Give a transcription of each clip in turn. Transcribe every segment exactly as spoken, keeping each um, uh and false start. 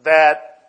that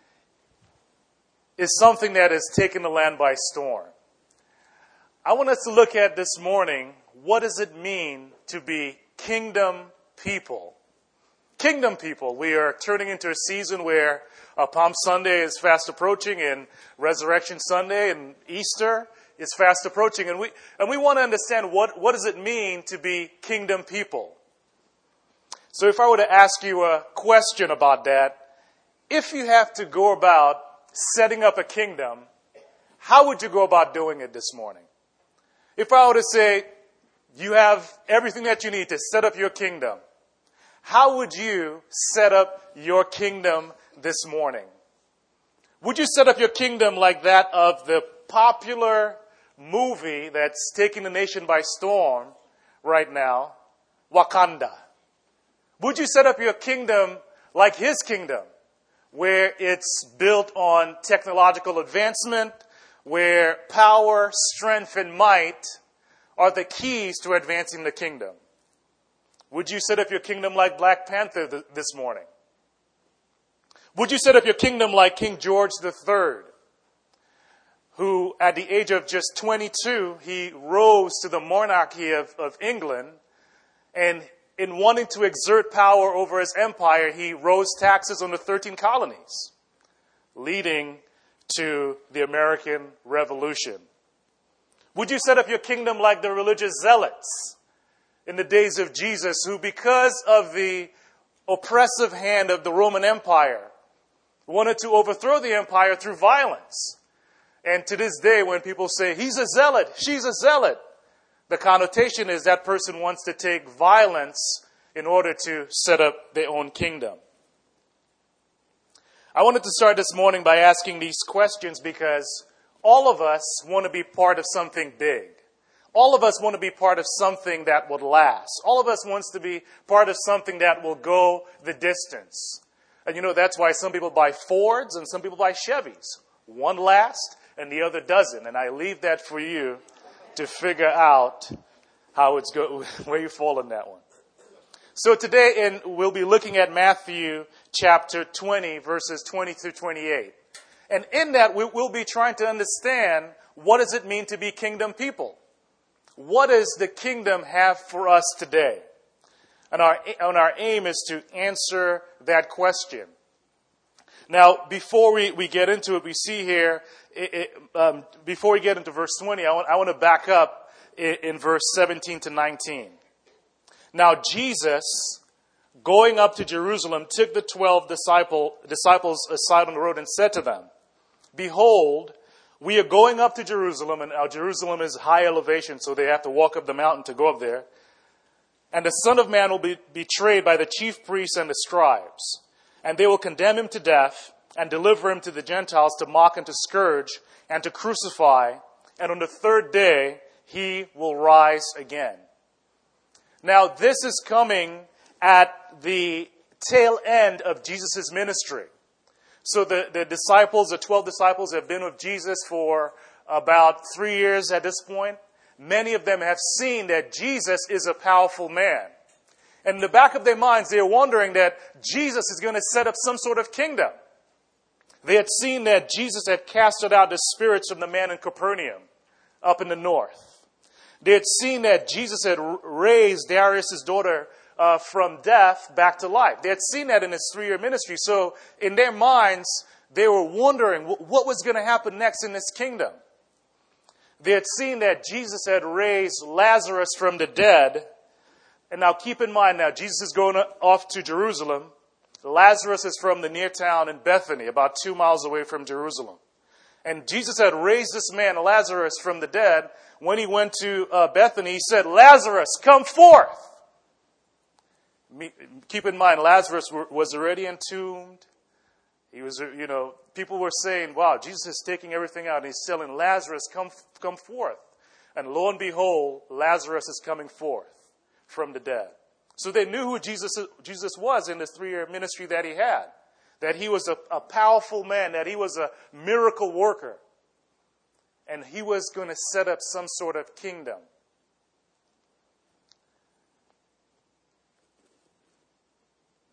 is something that has taken the land by storm. I want us to look at this morning, what does it mean to be kingdom people? Kingdom people. We are turning into a season where uh, Palm Sunday is fast approaching, and Resurrection Sunday and Easter is fast approaching. And we and we want to understand what, what does it mean to be kingdom people? So if I were to ask you a question about that, if you have to go about setting up a kingdom, how would you go about doing it this morning? If I were to say, you have everything that you need to set up your kingdom, how would you set up your kingdom this morning? Would you set up your kingdom like that of the popular movie that's taking the nation by storm right now, Wakanda? Would you set up your kingdom like his kingdom, where it's built on technological advancement, where power, strength, and might are the keys to advancing the kingdom? Would you set up your kingdom like Black Panther th- this morning? Would you set up your kingdom like King George the Third, who at the age of just twenty-two, he rose to the monarchy of, of England, and in wanting to exert power over his empire, he rose taxes on the thirteen colonies, leading to the American Revolution? Would you set up your kingdom like the religious zealots in the days of Jesus, who, because of the oppressive hand of the Roman Empire, wanted to overthrow the empire through violence? And to this day, when people say, he's a zealot, she's a zealot, the connotation is that person wants to take violence in order to set up their own kingdom. I wanted to start this morning by asking these questions because all of us want to be part of something big. All of us want to be part of something that would last. All of us wants to be part of something that will go the distance. And you know, that's why some people buy Fords and some people buy Chevys. One lasts and the other doesn't. And I leave that for you to figure out how it's go, where you fall in that one. So today, in, we'll be looking at Matthew chapter twenty, verses twenty through twenty-eight. And in that, we, we'll be trying to understand, what does it mean to be kingdom people? What does the kingdom have for us today? And our, and our aim is to answer that question. Now, before we, we get into it, we see here, it, it, um, before we get into verse twenty, I want, I want to back up in, in verse seventeen to nineteen. Now, Jesus, going up to Jerusalem, took the twelve disciple, disciples aside on the road and said to them, "Behold, we are going up to Jerusalem," and now Jerusalem is high elevation, so they have to walk up the mountain to go up there. "And the Son of Man will be betrayed by the chief priests and the scribes. And they will condemn him to death and deliver him to the Gentiles to mock and to scourge and to crucify. And on the third day, he will rise again." Now, this is coming at the tail end of Jesus' ministry. So the, the disciples, the twelve disciples, have been with Jesus for about three years at this point. Many of them have seen that Jesus is a powerful man. And in the back of their minds, they're wondering that Jesus is going to set up some sort of kingdom. They had seen that Jesus had casted out the spirits from the man in Capernaum up in the north. They had seen that Jesus had raised Darius' daughter uh, from death back to life. They had seen that in his three-year ministry. So in their minds, they were wondering what was going to happen next in this kingdom. They had seen that Jesus had raised Lazarus from the dead. And now keep in mind now, Jesus is going off to Jerusalem. Lazarus is from the near town in Bethany, about two miles away from Jerusalem. And Jesus had raised this man, Lazarus, from the dead. When he went to uh, Bethany, he said, "Lazarus, come forth." Me, keep in mind, Lazarus were, was already entombed. He was, you know, people were saying, "Wow, Jesus is taking everything out." And he's telling Lazarus, come, come forth. And lo and behold, Lazarus is coming forth from the dead. So they knew who Jesus, Jesus was in this three-year ministry that he had. That he was a, a powerful man, that he was a miracle worker. And he was going to set up some sort of kingdom.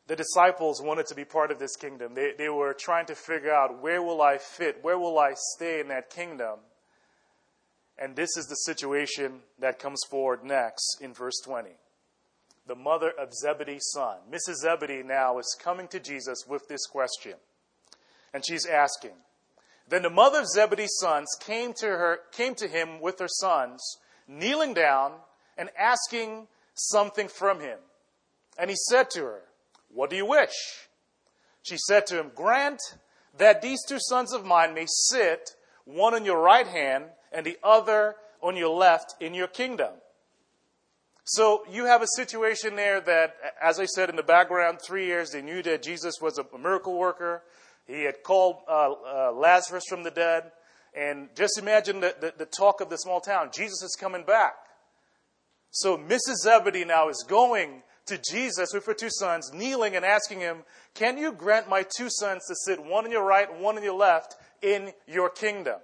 The disciples wanted to be part of this kingdom. They, they were trying to figure out, where will I fit? Where will I stay in that kingdom? And this is the situation that comes forward next in verse twenty. The mother of Zebedee's son, Missus Zebedee, now is coming to Jesus with this question. And she's asking. Then the mother of Zebedee's sons came to her, came to him with her sons, kneeling down and asking something from him. And he said to her, "What do you wish?" She said to him, "Grant that these two sons of mine may sit, one on your right hand and the other on your left in your kingdom." So you have a situation there that, as I said in the background, three years they knew that Jesus was a miracle worker. He had called uh, uh, Lazarus from the dead. And just imagine the, the, the talk of the small town. Jesus is coming back. So Missus Zebedee now is going to Jesus with her two sons, kneeling and asking him, "Can you grant my two sons to sit one on your right and one on your left in your kingdom?"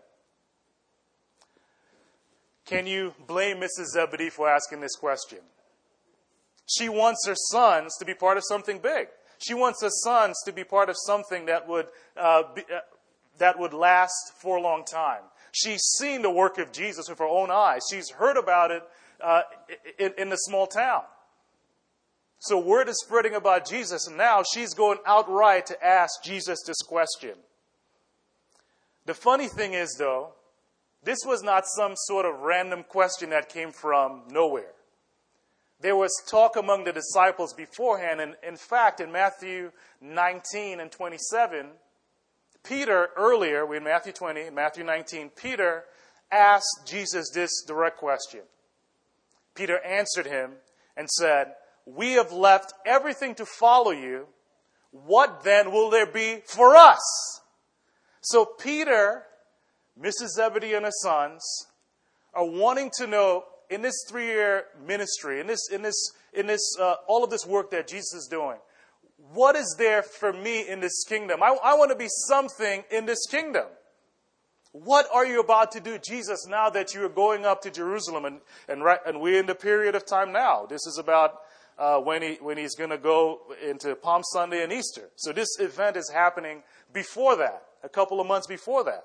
Can you blame Missus Zebedee for asking this question? She wants her sons to be part of something big. She wants her sons to be part of something that would uh, be, uh, that would last for a long time. She's seen the work of Jesus with her own eyes. She's heard about it uh, in, in the small town. So word is spreading about Jesus, and now she's going outright to ask Jesus this question. The funny thing is, though, this was not some sort of random question that came from nowhere. There was talk among the disciples beforehand, and in fact, in Matthew nineteen and twenty-seven, Peter, earlier, in Matthew twenty, in Matthew nineteen, Peter asked Jesus this direct question. Peter answered him and said, "We have left everything to follow you. What then will there be for us?" So Peter, Missus Zebedee and her sons are wanting to know, in this three-year ministry, in this, in this, in this, uh, all of this work that Jesus is doing, what is there for me in this kingdom? I, I want to be something in this kingdom. What are you about to do, Jesus, now that you are going up to Jerusalem? And, and, right, and we're in the period of time now. This is about uh, when, he, when he's going to go into Palm Sunday and Easter. So this event is happening before that, a couple of months before that.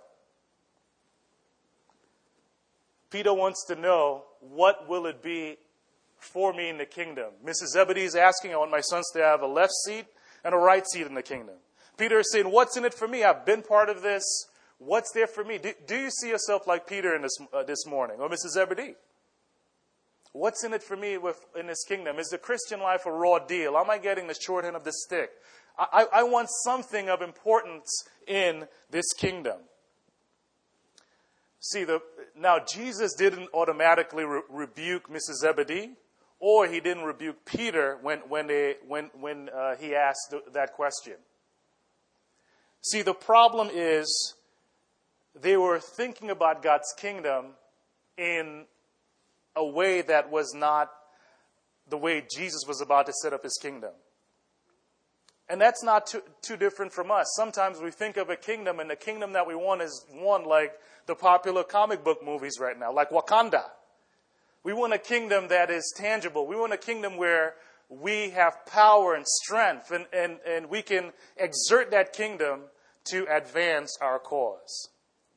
Peter wants to know, what will it be for me in the kingdom? Missus Zebedee is asking, I want my sons to have a left seat and a right seat in the kingdom. Peter is saying, what's in it for me? I've been part of this. What's there for me? Do, do you see yourself like Peter in this, uh, this morning, or Missus Zebedee? What's in it for me with, in this kingdom? Is the Christian life a raw deal? Am I getting the short end of the stick? I, I, I want something of importance in this kingdom. See, the, now Jesus didn't automatically re- rebuke Missus Zebedee, or he didn't rebuke Peter when, when, they, when, when uh, he asked th- that question. See, the problem is they were thinking about God's kingdom in a way that was not the way Jesus was about to set up his kingdom. And that's not too, too different from us. Sometimes we think of a kingdom, and the kingdom that we want is one like the popular comic book movies right now, like Wakanda. We want a kingdom that is tangible. We want a kingdom where we have power and strength, and, and, and we can exert that kingdom to advance our cause.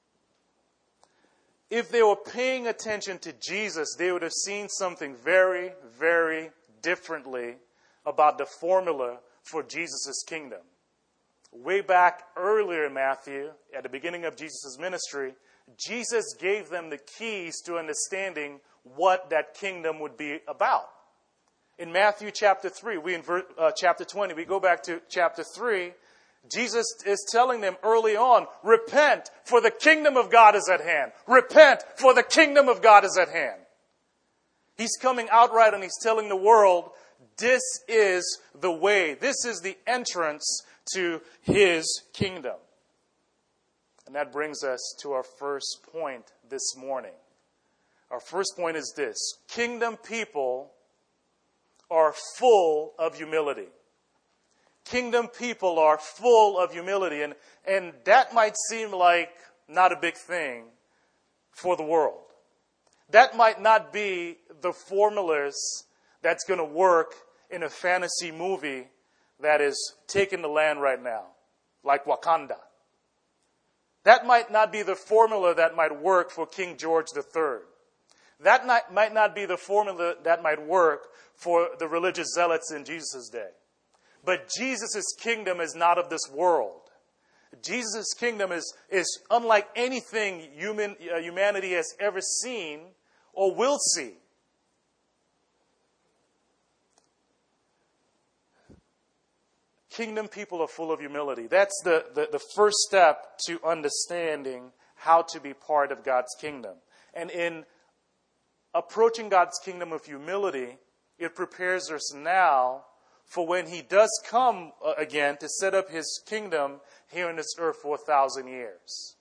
If they were paying attention to Jesus, they would have seen something very, very differently about the formula for Jesus' kingdom. Way back earlier in Matthew, at the beginning of Jesus' ministry, Jesus gave them the keys to understanding what that kingdom would be about. In Matthew chapter three, we in ver- uh, chapter twenty, we go back to chapter three, Jesus is telling them early on, repent, for the kingdom of God is at hand. Repent, for the kingdom of God is at hand. He's coming outright and he's telling the world, this is the way. This is the entrance to his kingdom. And that brings us to our first point this morning. Our first point is this. Kingdom people are full of humility. Kingdom people are full of humility. And, and that might seem like not a big thing for the world. That might not be the formulas that's going to work in a fantasy movie that is taking the land right now, like Wakanda. That might not be the formula that might work for King George the Third. That not, might not be the formula that might work for the religious zealots in Jesus' day. But Jesus' kingdom is not of this world. Jesus' kingdom is, is unlike anything human, uh, humanity has ever seen or will see. Kingdom people are full of humility. That's the, the, the first step to understanding how to be part of God's kingdom. And in approaching God's kingdom with humility, it prepares us now for when he does come again to set up his kingdom here on this earth for a thousand years.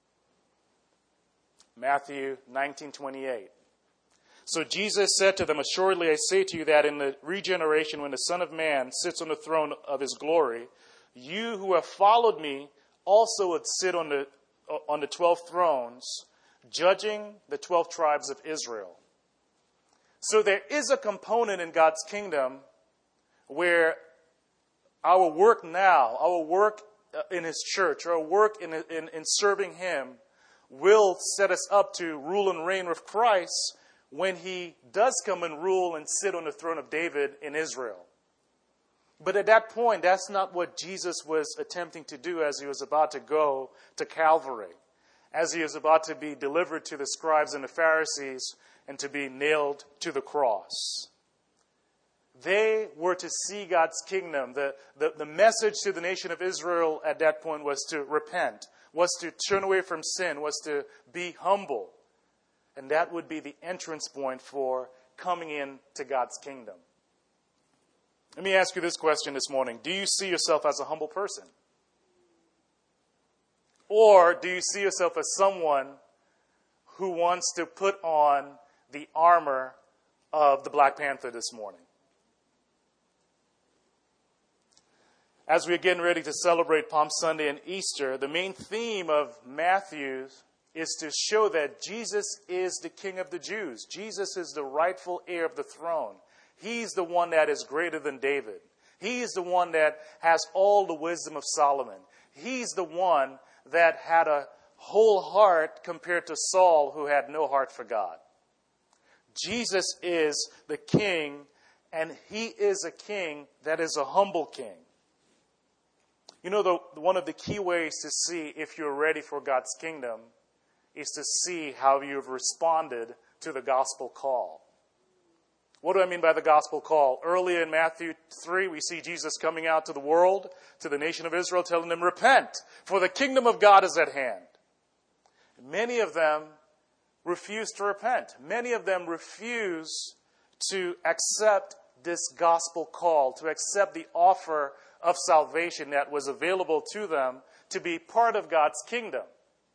Matthew nineteen twenty-eight. So Jesus said to them, assuredly I say to you that in the regeneration, when the Son of Man sits on the throne of his glory, you who have followed me also would sit on the on the twelve thrones, judging the twelve tribes of Israel. So there is a component in God's kingdom where our work now, our work in his church, our work in, in, in serving him will set us up to rule and reign with Christ when he does come and rule and sit on the throne of David in Israel. But at that point, that's not what Jesus was attempting to do as he was about to go to Calvary, as he was about to be delivered to the scribes and the Pharisees and to be nailed to the cross. They were to see God's kingdom. The, the, the message to the nation of Israel at that point was to repent, was to turn away from sin, was to be humble. And that would be the entrance point for coming into God's kingdom. Let me ask you this question this morning. Do you see yourself as a humble person? Or do you see yourself as someone who wants to put on the armor of the Black Panther this morning? As we're getting ready to celebrate Palm Sunday and Easter, the main theme of Matthew is to show that Jesus is the King of the Jews. Jesus is the rightful heir of the throne. He's the one that is greater than David. He is the one that has all the wisdom of Solomon. He's the one that had a whole heart compared to Saul, who had no heart for God. Jesus is the King, and he is a king that is a humble king. You know, the, one of the key ways to see if you're ready for God's kingdom is to see how you've responded to the gospel call. What do I mean by the gospel call? Earlier in Matthew three, we see Jesus coming out to the world, to the nation of Israel, telling them, repent, for the kingdom of God is at hand. Many of them refuse to repent. Many of them refuse to accept this gospel call, to accept the offer of salvation that was available to them to be part of God's kingdom.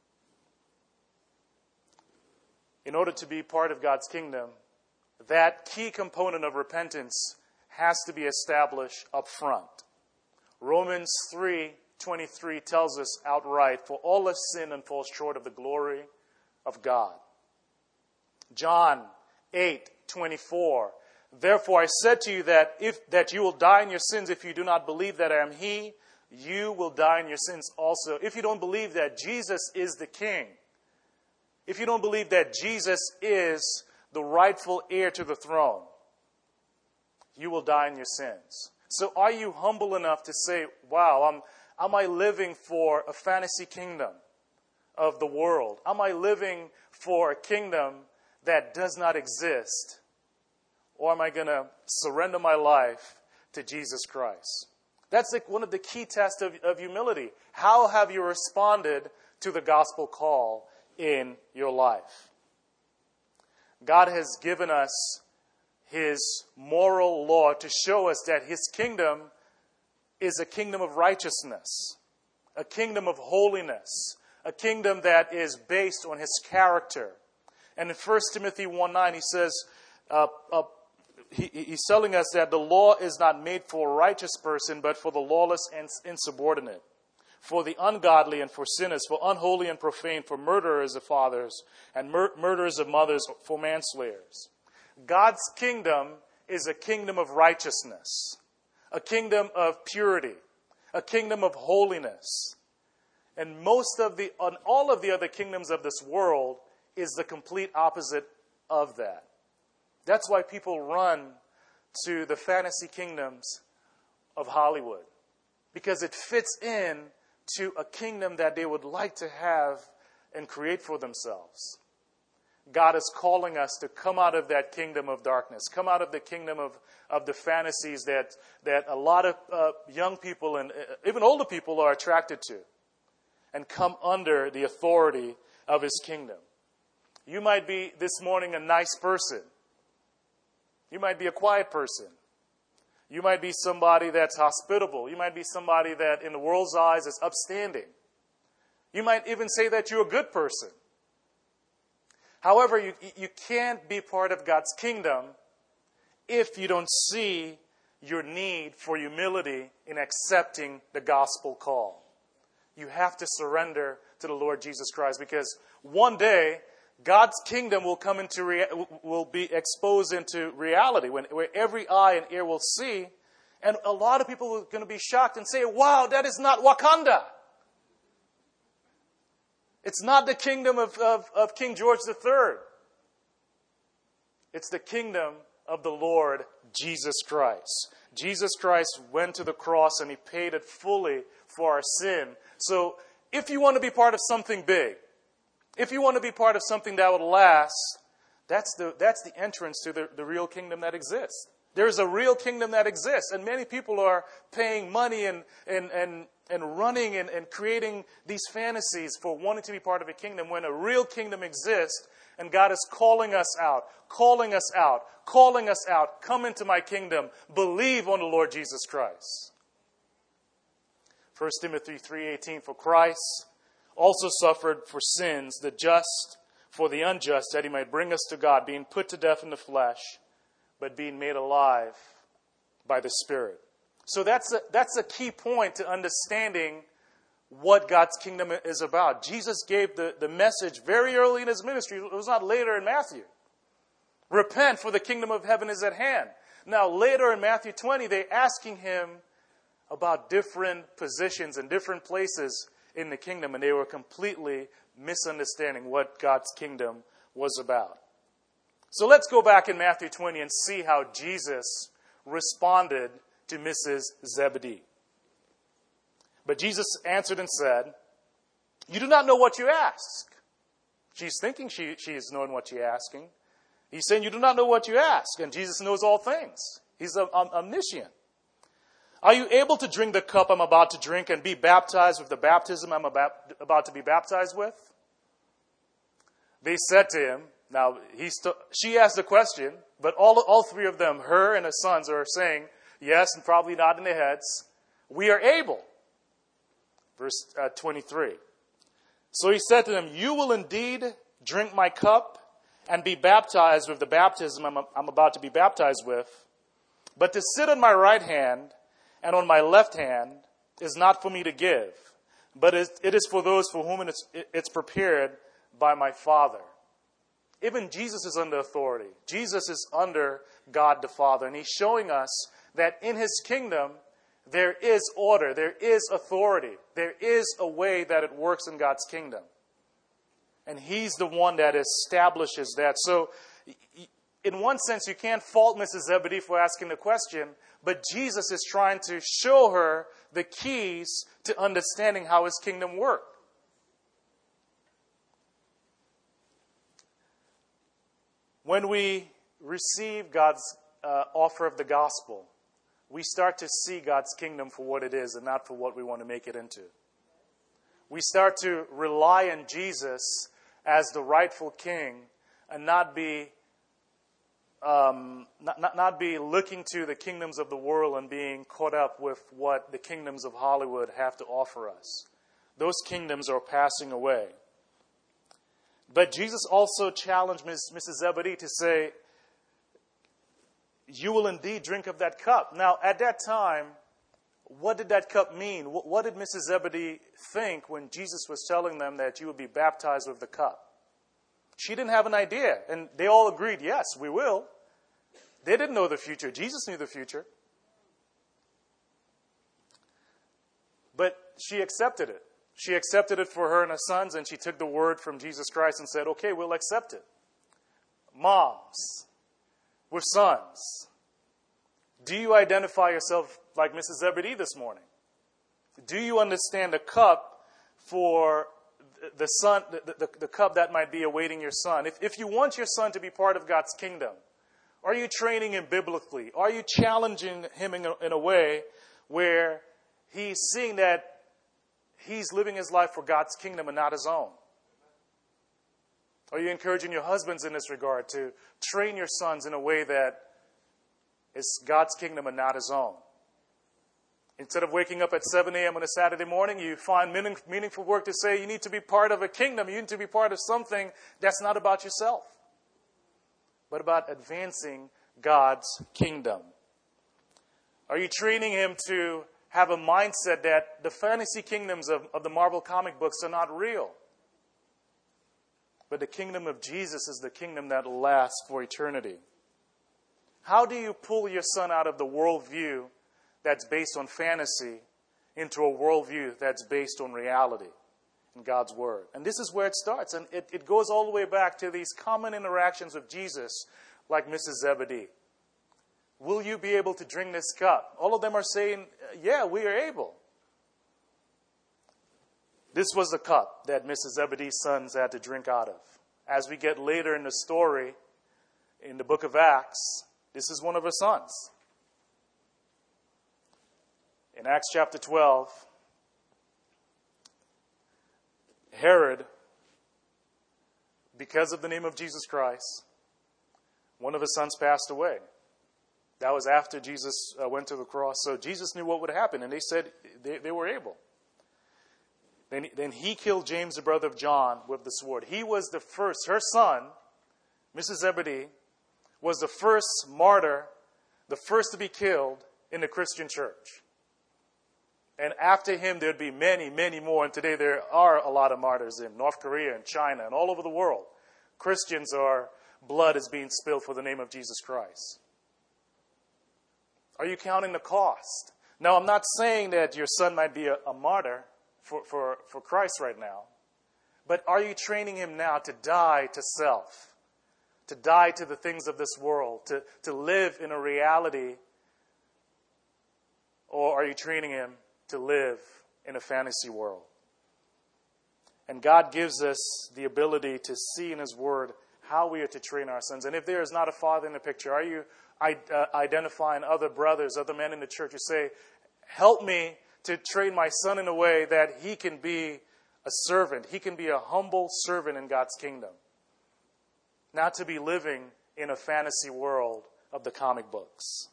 In order to be part of God's kingdom, that key component of repentance has to be established up front. Romans three twenty-three tells us outright, for all have sinned and fall short of the glory of God. John eight twenty-four, therefore I said to you that if that you will die in your sins if you do not believe that I am he, you will die in your sins also. If you don't believe that Jesus is the King, if you don't believe that Jesus is the rightful heir to the throne, you will die in your sins. So are you humble enough to say, wow, am, am I living for a fantasy kingdom of the world? Am I living for a kingdom that does not exist? Or am I going to surrender my life to Jesus Christ? That's like one of the key tests of, of humility. How have you responded to the gospel call in your life? God has given us his moral law to show us that his kingdom is a kingdom of righteousness, a kingdom of holiness, a kingdom that is based on his character. And in First Timothy one nine, he says, uh, uh, he, he's telling us that the law is not made for a righteous person, but for the lawless and insubordinate, for the ungodly and for sinners, for unholy and profane, for murderers of fathers, and mur- murderers of mothers, for manslayers. God's kingdom is a kingdom of righteousness. a kingdom of purity, a kingdom of holiness. And most of the, on all of the other kingdoms of this world is the complete opposite of that. That's why people run to the fantasy kingdoms of Hollywood, because it fits in to a kingdom that they would like to have and create for themselves. God is calling us to come out of that kingdom of darkness, come out of the kingdom of, of the fantasies that, that a lot of uh, young people and even older people are attracted to, and come under the authority of His kingdom. You might be this morning a nice person. You might be a quiet person. You might be somebody that's hospitable. You might be somebody that in the world's eyes is upstanding. You might even say that you're a good person. However, you, you can't be part of God's kingdom if you don't see your need for humility in accepting the gospel call. You have to surrender to the Lord Jesus Christ, because one day God's kingdom will come into rea- will be exposed into reality, when where every eye and ear will see, and a lot of people are going to be shocked and say, "Wow, that is not Wakanda. It's not the kingdom of, of, of King George the Third. It's the kingdom of the Lord Jesus Christ." Jesus Christ went to the cross and He paid it fully for our sin. So if you want to be part of something big, if you want to be part of something that would last, that's the, that's the entrance to the, the real kingdom that exists. There's a real kingdom that exists, and many people are paying money and, and, and, and running and, and creating these fantasies for wanting to be part of a kingdom, when a real kingdom exists, and God is calling us out, calling us out, calling us out. Come into my kingdom. Believe on the Lord Jesus Christ. First Timothy three eighteen, for Christ also suffered for sins, the just for the unjust, that He might bring us to God, being put to death in the flesh, but being made alive by the Spirit. So that's a, that's a key point to understanding what God's kingdom is about. Jesus gave the, the message very early in His ministry. It was not later in Matthew. Repent, for the kingdom of heaven is at hand. Now, later in Matthew twenty, they're asking Him about different positions and different places in the kingdom, and they were completely misunderstanding what God's kingdom was about. So let's go back in Matthew twenty and see how Jesus responded to Missus Zebedee. But Jesus answered and said, "You do not know what you ask." She's thinking she, she is knowing what she's asking. He's saying, "You do not know what you ask." And Jesus knows all things. He's omniscient. "Are you able to drink the cup I'm about to drink and be baptized with the baptism I'm about, about to be baptized with?" They said to him, now he st- she asked the question, but all, all three of them, her and her sons, are saying yes, and probably nodding their heads. "We are able." Verse uh, twenty-three. "So he said to them, you will indeed drink my cup and be baptized with the baptism I'm, I'm about to be baptized with. But to sit on my right hand and on my left hand is not for me to give, but it is for those for whom it's, it's prepared by my Father." Even Jesus is under authority. Jesus is under God the Father. And He's showing us that in His kingdom, there is order, there is authority, there is a way that it works in God's kingdom. And He's the one that establishes that. So, in one sense, you can't fault Missus Zebedee for asking the question, but Jesus is trying to show her the keys to understanding how His kingdom works. When we receive God's uh, offer of the gospel, we start to see God's kingdom for what it is and not for what we want to make it into. We start to rely on Jesus as the rightful king and not be um, not, not, not be looking to the kingdoms of the world and being caught up with what the kingdoms of Hollywood have to offer us. Those kingdoms are passing away. But Jesus also challenged Missus Zebedee to say, "You will indeed drink of that cup." Now, at that time, what did that cup mean? What did Missus Zebedee think when Jesus was telling them that you would be baptized with the cup? She didn't have an idea, and they all agreed, yes, we will. They didn't know the future. Jesus knew the future. she accepted it. She accepted it for her and her sons, and she took the word from Jesus Christ and said, okay, we'll accept it. Moms with sons, do you identify yourself like Missus Zebedee this morning? Do you understand the cup for the son, the, the, the cup that might be awaiting your son? If, if you want your son to be part of God's kingdom, are you training him biblically? Are you challenging him in a, in a way where he's seeing that he's living his life for God's kingdom and not his own? Are you encouraging your husbands in this regard to train your sons in a way that is God's kingdom and not his own? Instead of waking up at seven a.m. on a Saturday morning, you find meaning, meaningful work to say you need to be part of a kingdom. You need to be part of something that's not about yourself, but about advancing God's kingdom. Are you training him to have a mindset that the fantasy kingdoms of, of the Marvel comic books are not real? But the kingdom of Jesus is the kingdom that will last for eternity. How do you pull your son out of the worldview that's based on fantasy into a worldview that's based on reality in God's Word? And this is where it starts. And it, it goes all the way back to these common interactions with Jesus, like Missus Zebedee. Will you be able to drink this cup? All of them are saying, yeah, we are able. This was the cup that Missus Zebedee's sons had to drink out of. As we get later in the story, in the book of Acts, this is one of her sons. In Acts chapter twelve, Herod, because of the name of Jesus Christ, one of his sons passed away. That was after Jesus uh, went to the cross. So Jesus knew what would happen, and they said they, they were able. Then, then he killed James, the brother of John, with the sword. He was the first. Her son, Missus Zebedee, was the first martyr, the first to be killed in the Christian church. And after him, there'd be many, many more. And today there are a lot of martyrs in North Korea and China and all over the world. Christians are, blood is being spilled for the name of Jesus Christ. Are you counting the cost? Now, I'm not saying that your son might be a, a martyr for, for, for Christ right now. But are you training him now to die to self? To die to the things of this world? To, to live in a reality? Or are you training him to live in a fantasy world? And God gives us the ability to see in His Word how we are to train our sons. And if there is not a father in the picture, are you uh, identifying other brothers, other men in the church who say, help me to train my son in a way that he can be a servant. He can be a humble servant in God's kingdom. Not to be living in a fantasy world of the comic books.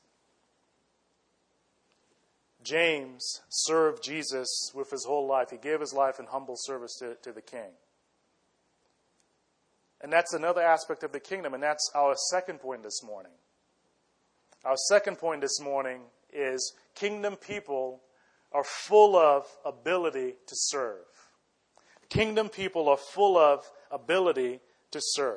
James served Jesus with his whole life. He gave his life in humble service to, to the king. And that's another aspect of the kingdom, and that's our second point this morning. Our second point this morning is kingdom people are full of ability to serve. Kingdom people are full of ability to serve.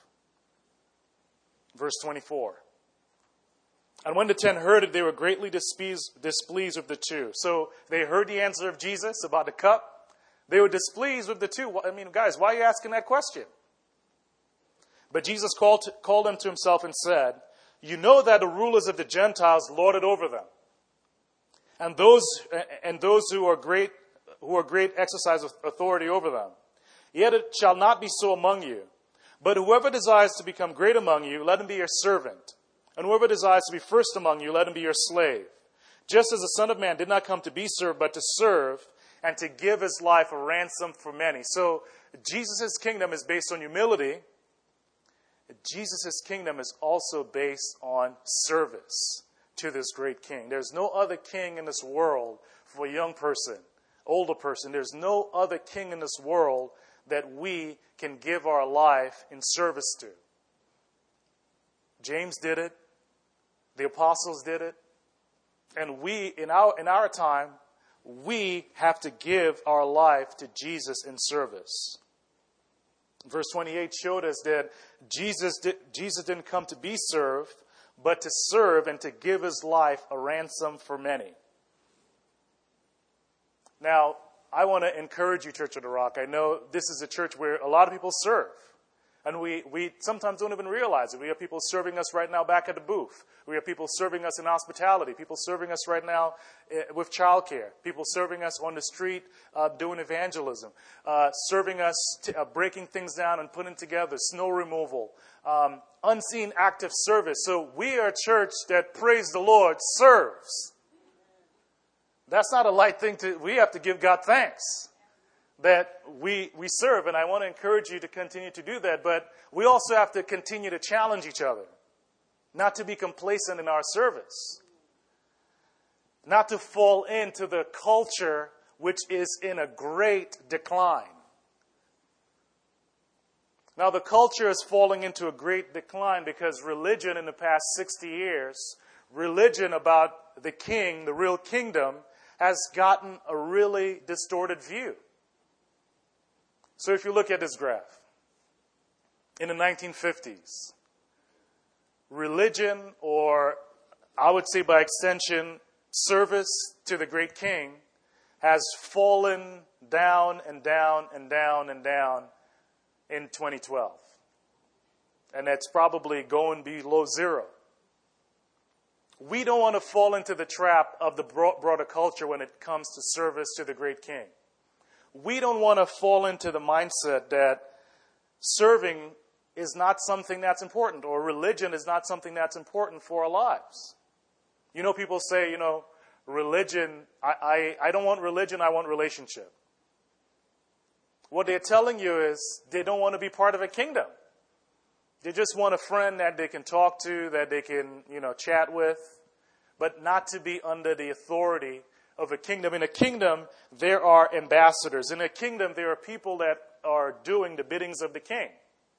Verse twenty-four. And when the ten heard it, they were greatly displeased, displeased with the two. So they heard the answer of Jesus about the cup. They were displeased with the two. I mean, guys, why are you asking that question? But Jesus called, to, called them to himself and said, you know that the rulers of the Gentiles lord it over them. And those, and those who are great, who are great exercise authority over them. Yet it shall not be so among you. But whoever desires to become great among you, let him be your servant. And whoever desires to be first among you, let him be your slave. Just as the Son of Man did not come to be served, but to serve, and to give his life a ransom for many. So Jesus' kingdom is based on humility. Jesus' kingdom is also based on service to this great king. There's no other king in this world for a young person, older person. There's no other king in this world that we can give our life in service to. James did it. The apostles did it. And we, in our, in our time, we have to give our life to Jesus in service. Verse twenty-eight showed us that Jesus, did, Jesus didn't come to be served, but to serve and to give his life a ransom for many. Now, I want to encourage you, Church of the Rock. I know this is a church where a lot of people serve. And we, we sometimes don't even realize it. We have people serving us right now back at the booth. We have people serving us in hospitality. People serving us right now with childcare. People serving us on the street uh, doing evangelism. Uh, serving us, t- uh, breaking things down and putting together, snow removal. Um, unseen active service. So we are a church that, praise the Lord, serves. That's not a light thing to, we have to give God thanks that we we serve, and I want to encourage you to continue to do that, but we also have to continue to challenge each other, not to be complacent in our service, not to fall into the culture which is in a great decline. Now, the culture is falling into a great decline because religion in the past sixty years, religion about the king, the real kingdom, has gotten a really distorted view. So if you look at this graph, in the nineteen fifties, religion, or I would say by extension, service to the great king, has fallen down and down and down and down in twenty twelve. And that's probably going below zero. We don't want to fall into the trap of the broader culture when it comes to service to the great king. We don't want to fall into the mindset that serving is not something that's important, or religion is not something that's important for our lives. You know, people say, you know, religion, I, I, I don't want religion, I want relationship. What they're telling you is they don't want to be part of a kingdom. They just want a friend that they can talk to, that they can, you know, chat with, but not to be under the authority of a kingdom. In a kingdom, there are ambassadors. In a kingdom, there are people that are doing the biddings of the king.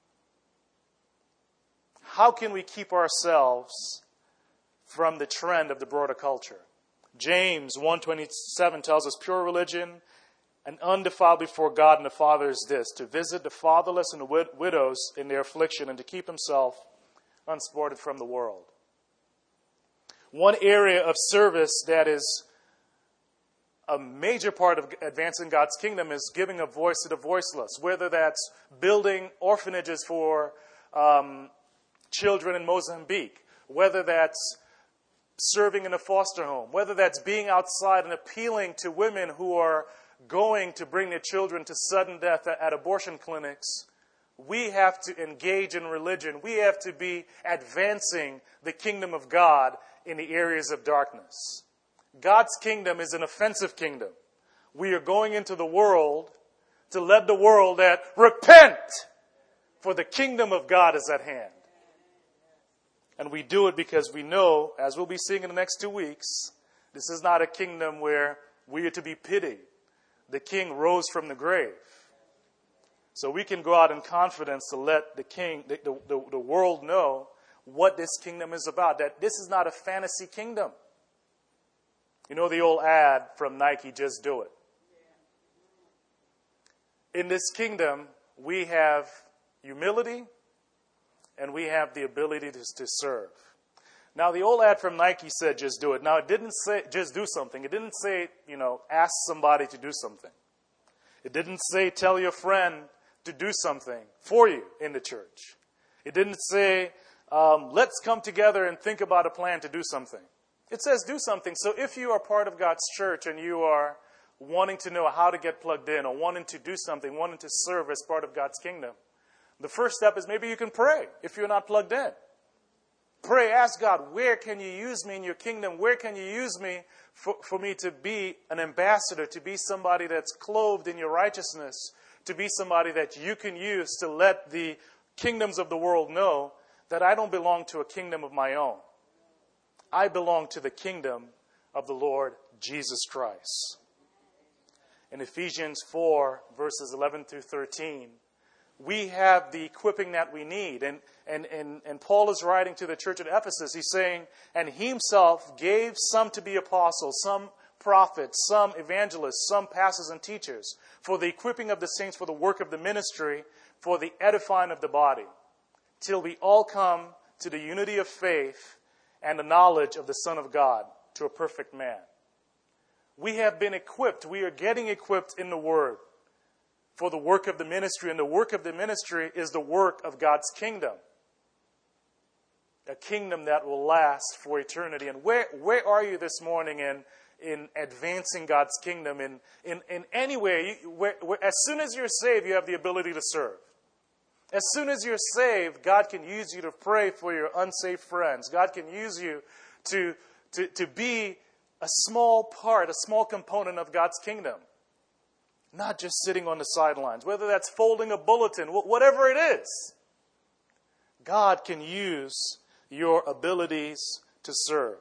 How can we keep ourselves from the trend of the broader culture? James one twenty-seven tells us pure religion and undefiled before God and the Father is this, to visit the fatherless and the wid- widows in their affliction and to keep himself unspotted from the world. One area of service that is a major part of advancing God's kingdom is giving a voice to the voiceless, whether that's building orphanages for um, children in Mozambique, whether that's serving in a foster home, whether that's being outside and appealing to women who are going to bring their children to sudden death at abortion clinics. We have to engage in religion. We have to be advancing the kingdom of God in the areas of darkness. God's kingdom is an offensive kingdom. We are going into the world to let the world that repent, for the kingdom of God is at hand. And we do it because we know, as we'll be seeing in the next two weeks, this is not a kingdom where we are to be pitied. The king rose from the grave. So we can go out in confidence to let the king, the, the, the world know what this kingdom is about. That this is not a fantasy kingdom. You know the old ad from Nike, just do it. In this kingdom, we have humility and we have the ability to, to serve. Now, the old ad from Nike said, just do it. Now, it didn't say, just do something. It didn't say, you know, ask somebody to do something. It didn't say, tell your friend to do something for you in the church. It didn't say, um, let's come together and think about a plan to do something. It says do something. So if you are part of God's church and you are wanting to know how to get plugged in or wanting to do something, wanting to serve as part of God's kingdom, the first step is maybe you can pray if you're not plugged in. Pray, ask God, where can you use me in your kingdom? Where can you use me for, for me to be an ambassador, to be somebody that's clothed in your righteousness, to be somebody that you can use to let the kingdoms of the world know that I don't belong to a kingdom of my own. I belong to the kingdom of the Lord Jesus Christ. In Ephesians four, verses eleven through thirteen, we have the equipping that we need. And, and, and, and Paul is writing to the church at Ephesus. He's saying, and he himself gave some to be apostles, some prophets, some evangelists, some pastors and teachers, for the equipping of the saints, for the work of the ministry, for the edifying of the body, till we all come to the unity of faith and the knowledge of the Son of God, to a perfect man. we have been equipped. We are getting equipped in the Word for the work of the ministry. And the work of the ministry is the work of God's kingdom. A kingdom that will last for eternity. And where, where are you this morning in, in advancing God's kingdom? In, in, in any way, you, where, where, as soon as you're saved, you have the ability to serve. As soon as you're saved, God can use you to pray for your unsaved friends. God can use you to, to, to be a small part, a small component of God's kingdom. Not just sitting on the sidelines. Whether that's folding a bulletin, whatever it is. God can use your abilities to serve.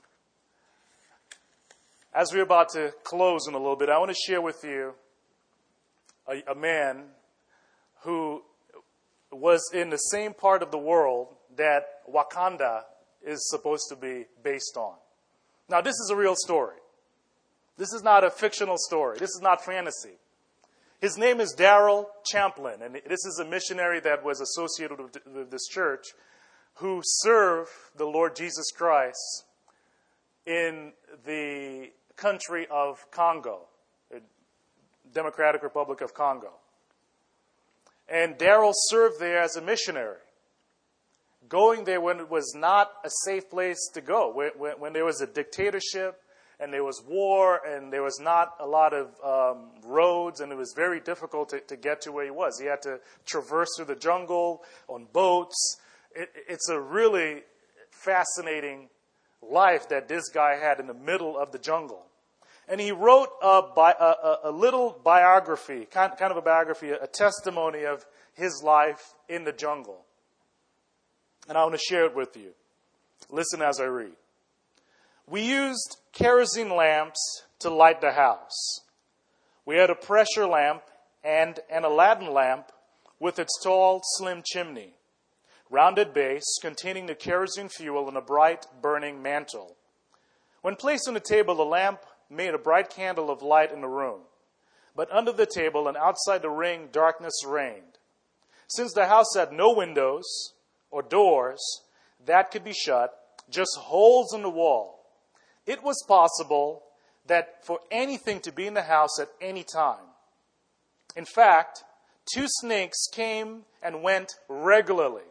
As we're about to close in a little bit, I want to share with you a, a man who was in the same part of the world that Wakanda is supposed to be based on. Now, this is a real story. This is not a fictional story. This is not fantasy. His name is Darrell Champlin, and this is a missionary that was associated with this church who served the Lord Jesus Christ in the country of Congo, the Democratic Republic of Congo. And Darrell served there as a missionary, going there when it was not a safe place to go, when, when, when there was a dictatorship and there was war and there was not a lot of um, roads and it was very difficult to, to get to where he was. He had to traverse through the jungle on boats. It, it's a really fascinating life that this guy had in the middle of the jungle. And he wrote a, bi- a, a little biography, kind, kind of a biography, a testimony of his life in the jungle. And I want to share it with you. Listen as I read. We used kerosene lamps to light the house. We had a pressure lamp and an Aladdin lamp with its tall, slim chimney, rounded base containing the kerosene fuel and a bright, burning mantle. When placed on the table, the lamp made a bright candle of light in the room. But under the table and outside the ring, darkness reigned. Since the house had no windows or doors that could be shut, just holes in the wall, it was possible that for anything to be in the house at any time. In fact, two snakes came and went regularly.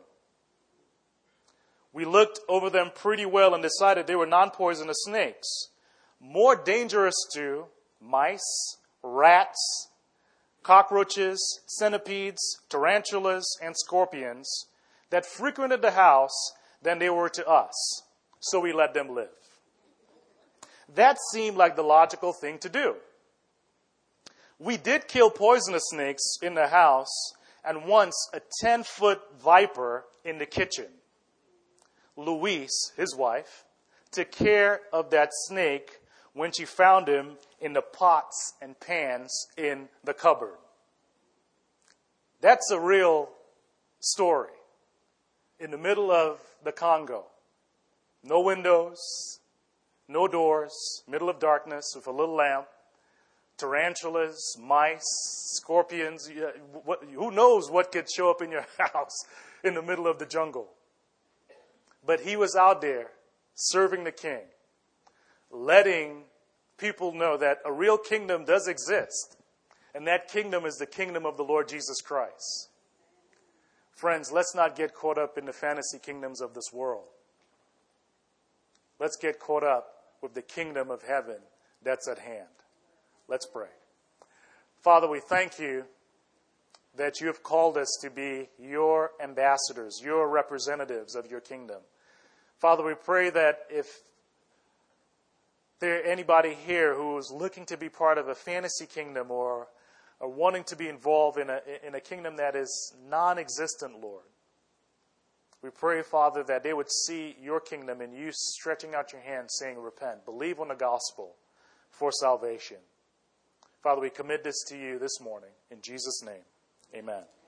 We looked over them pretty well and decided they were non-poisonous snakes. More dangerous to mice, rats, cockroaches, centipedes, tarantulas, and scorpions that frequented the house than they were to us. So we let them live. That seemed like the logical thing to do. We did kill poisonous snakes in the house and once a ten-foot viper in the kitchen. Louise, his wife, took care of that snake when she found him in the pots and pans in the cupboard. That's a real story. In the middle of the Congo. No windows, no doors, middle of darkness with a little lamp, tarantulas, mice, scorpions. Who knows what could show up in your house in the middle of the jungle? But he was out there serving the king, letting people know that a real kingdom does exist. And that kingdom is the kingdom of the Lord Jesus Christ. Friends, let's not get caught up in the fantasy kingdoms of this world. Let's get caught up with the kingdom of heaven that's at hand. Let's pray. Father, we thank you that you have called us to be your ambassadors, your representatives of your kingdom. Father, we pray that if there anybody here who is looking to be part of a fantasy kingdom or, or wanting to be involved in a, in a kingdom that is non-existent, Lord, we pray, Father, that they would see your kingdom and you stretching out your hand saying, repent, believe on the gospel for salvation. Father, we commit this to you this morning. In Jesus' name, amen.